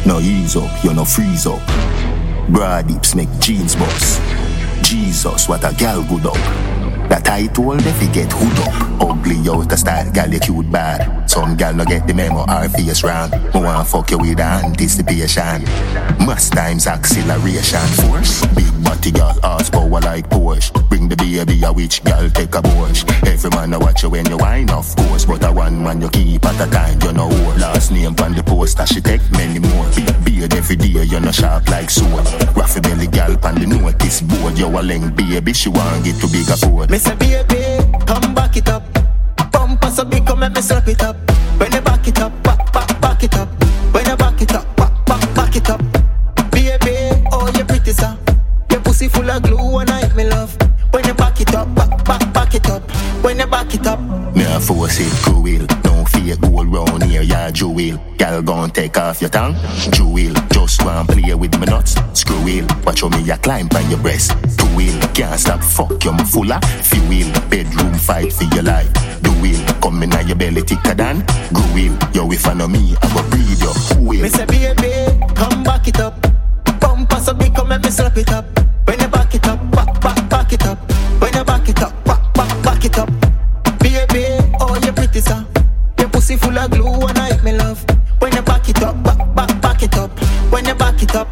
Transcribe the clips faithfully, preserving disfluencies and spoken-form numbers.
No ease up, you no freeze up. Broad hips make jeans bust. Jesus, what a gal good up. That I told if you get hood up. Ugly out the style, gal you cute bad. Some gal no get the memo, our face wrong. Me want fuck you with anticipation. Mass times acceleration force. Big body gal, horsepower like Porsche. Bring the baby a witch gal, take a Porsche. Every man a watch you when you whine, of course. But a one man you keep at a time, you know whore. Last name on the poster, she take many more. Big beard every day, you no sharp like sword. Raffy belly gal on the notice board. You a length baby, she want get to big afford. Me say baby, come back it up. Bumper so big, come make me slap it up. When you back it up, back, back, back it up. When you back it up, back, back, back it up. Baby, oh you pretty sir. Your pussy full of glue and I hate me love. When you back it up, back, back, back it up. When you back it up. Me a force it cruel. No fear gold round here, ya jewel. Gal gon' take off your tongue, jewel. Just want play with me nuts, screw wheel. Watch how me a climb by your breast, two wheel. Can't stop, fuck you, me full of fuel. Bedroom fight for your life, do wheel. Come in your belly thicker than glue wheel. Yo, if I know me, I go breed you, who will? Me say baby, come back it up. Bumper so big, come make me slap it up. When you back it up, back, back, back it up. When you back it up, back, back, back it up. Baby, oh you pretty sir. Your pussy full of glue and I hate me love. When you back it up, back, back, back it up. When you back it up.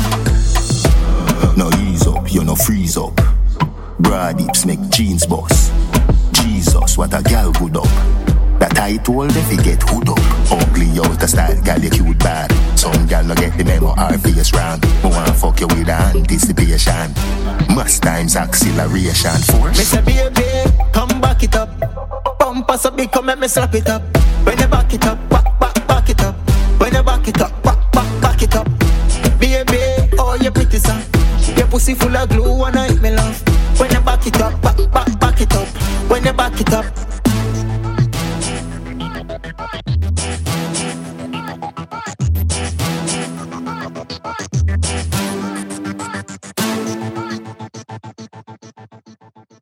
No ease up, you no freeze up. Broad hips make jeans bust. Jesus, what a gal good up. That I told if you get hood up. Ugly out the style, gal you cute bad. Some gal no get the memo, our face wrong. Me want fuck you with anticipation. Mass times acceleration force. Me say baby, come back it up. Bumper so big, come make me slap it up. When you back it up, back, back, back it up. When you back it up, back, back, back it up. Baby, oh you pretty sir. Your pussy full of glue and I hate me love. When you back it up, back, back, back it up. When you back it up.